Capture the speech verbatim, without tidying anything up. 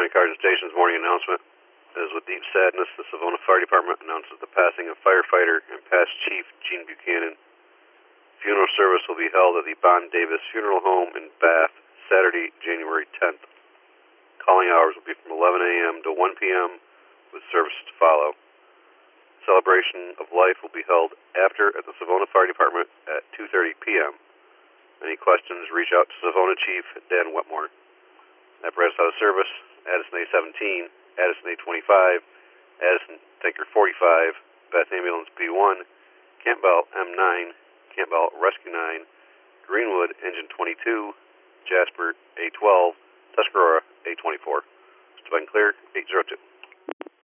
County Cars and Stations morning announcement is with deep sadness, the Savona Fire Department announces the passing of firefighter and past chief Gene Buchanan. Funeral service will be held at the Bond Davis Funeral Home in Bath, Saturday, January tenth. Calling hours will be from eleven a.m. to one p.m. with services to follow. Celebration of life will be held after at the Savona Fire Department at two thirty p.m. Any questions, reach out to Savona Chief Dan Wetmore. Apparatus out of service, Addison A seventeen, Addison A twenty-five, Addison Tanker forty-five, Bath Ambulance B one, Campbell M nine, Campbell Rescue nine, Greenwood Engine twenty-two, Jasper A twelve, Tuscarora A twenty-four. Must have been clear, eight zero two.